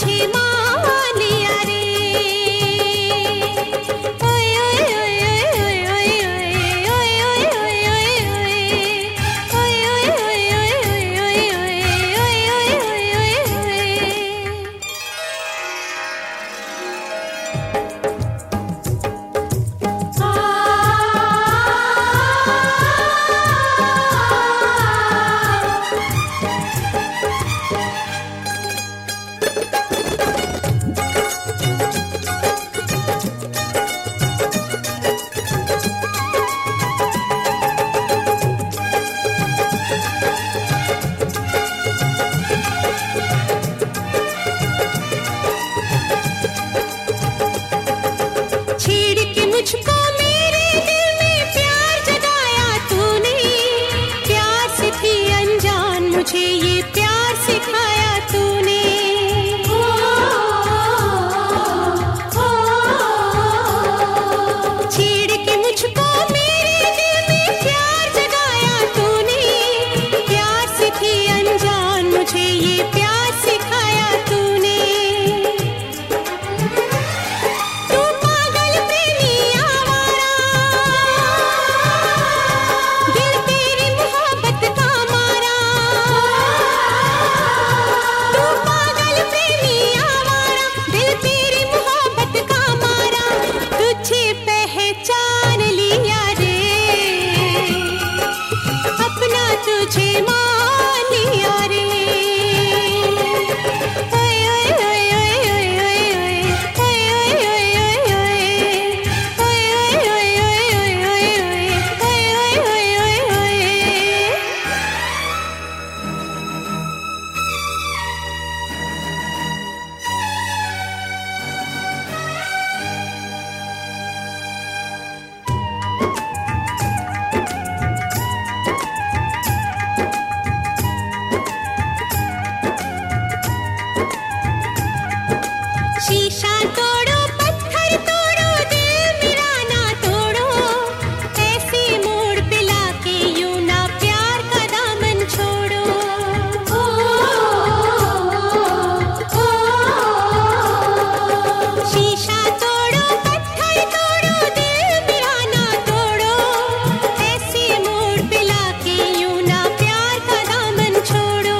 तुझे मान लिया रे। ओए ओए ओए ओए ओए ओए ओए ओए ओए ओए मुझको मेरे दिल में प्यार जगाया तूने, प्यार से थी अनजान मुझे ये प्यार सिखाया तूने। छेड़ के मुझको मेरे दिल में प्यार जगाया तूने, प्यार से थी अनजान मुझे ये प्यार सिखाया तूने। तुझे मान लिया रे। ओए ओए ओए ओए ओए ओए ओए ओए ओए शीशा तोड़ो पत्थर तोड़ो दिल मेरा ना तोड़ो, ऐसे मोड़ पे लाके यूं ना प्यार का दामन छोड़ो। शीशा तोड़ो पत्थर तोड़ो दिल मेरा ना तोड़ो, ऐसे मोड़ पे लाके यूं ना प्यार का दामन छोड़ो।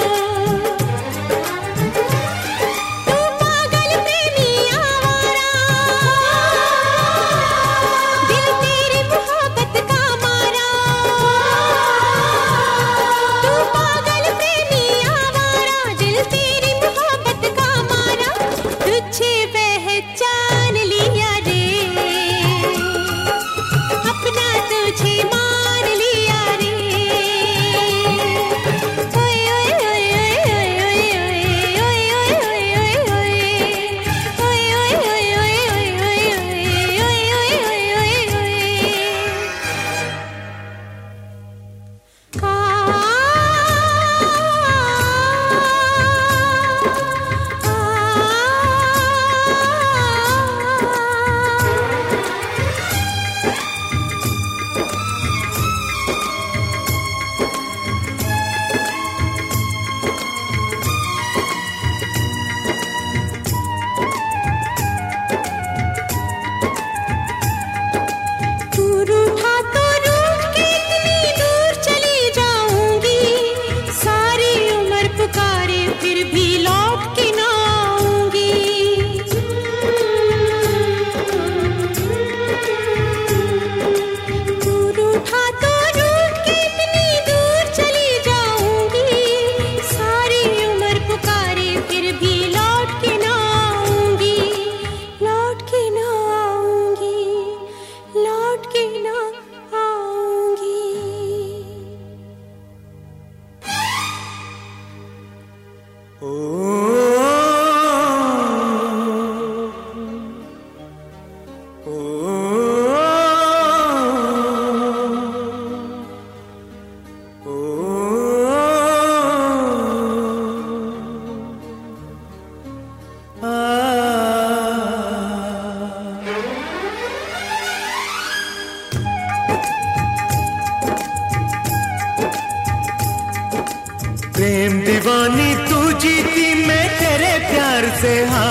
प्रेम दीवानी तू जीती मैं तेरे प्यार से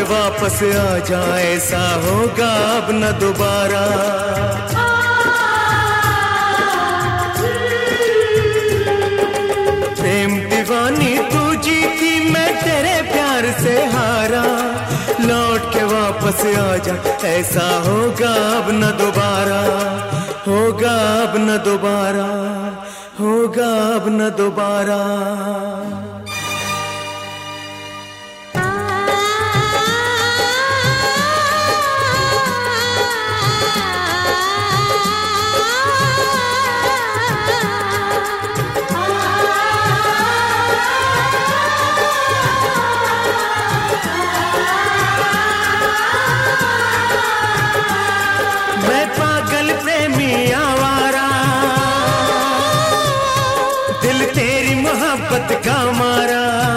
वापस आ जाए, ऐसा होगा अब न दोबारा। प्रेम दीवानी तू जीती, मैं तेरे प्यार से हारा, लौट के वापस आ जा, ऐसा होगा अब न दोबारा, होगा अब न दोबारा, होगा अब न दोबारा। मैं पागल प्रेमी आवारा, दिल तेरी मोहब्बत का मारा।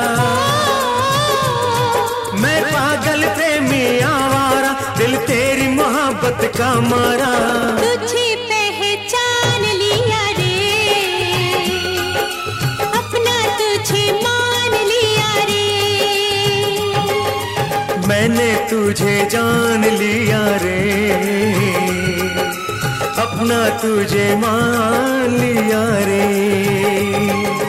मैं पागल प्रेमी आवारा, दिल तेरी मोहब्बत का मारा। तुझे पहचान लिया रे, अपना तुझे मान लिया रे। मैंने तुझे जान लिया रे, अपना तुझे मान लिया रे।